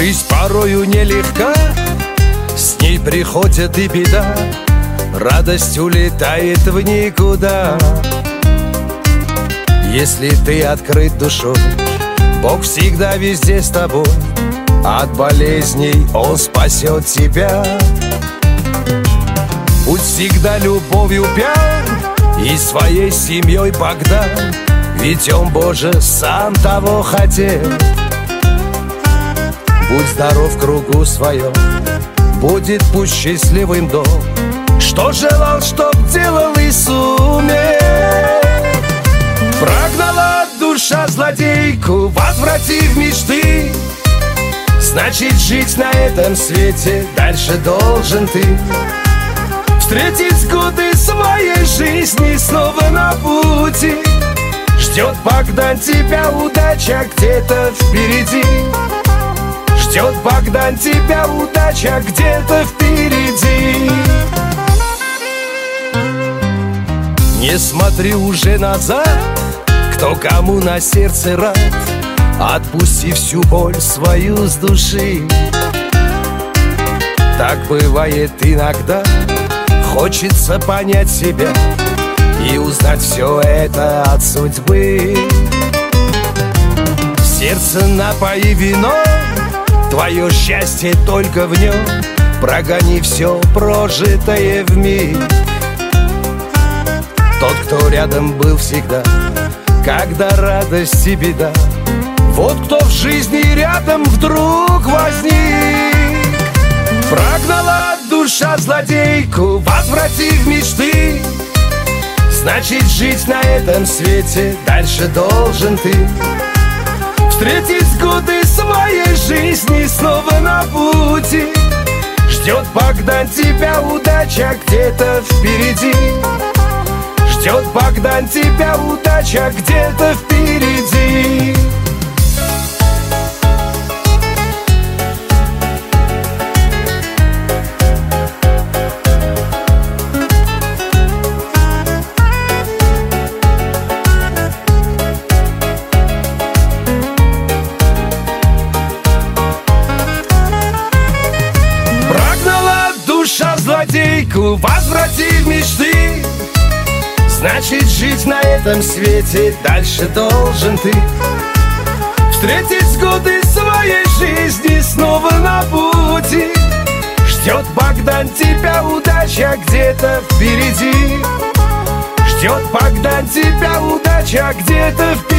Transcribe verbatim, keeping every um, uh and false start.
Жизнь порою нелегка, с ней приходит и беда, радость улетает в никуда. Если ты открыт душой, Бог всегда везде с тобой. От болезней Он спасет тебя. Будь всегда любовью пьян и своей семьей Богдан, ведь Он, Боже, сам того хотел. Будь здоров в кругу своем, будет пусть счастливым дом. Что желал, чтоб делал и сумел. Прогнала душа злодейку, возвратив мечты. Значит, жить на этом свете дальше должен ты. Встретить годы своей жизни снова на пути. Ждет Богдан тебя удача где-то впереди. Ждет Богдан тебя удача где-то впереди. Не смотри уже назад, кто кому на сердце рад. Отпусти всю боль свою с души. Так бывает иногда. Хочется понять себя и узнать все это от судьбы. Сердце напои вино, твое счастье только в нем. Прогони все прожитое вмиг. Тот, кто рядом был всегда, когда радость и беда. Вот кто в жизни рядом вдруг возник. Прогнала душа злодейку, возвратив мечты. Значит, жить на этом свете дальше должен ты. Встретить годы своей жизни снова на пути. Ждет Богдан тебя удача где-то впереди. Ждет Богдан тебя удача где-то впереди. Злодейку, возвратив мечты. Значит, жить на этом свете дальше должен ты. Встретить годы своей жизни снова на пути. Ждет Богдан тебя удача где-то впереди. Ждет Богдан тебя удача где-то впереди.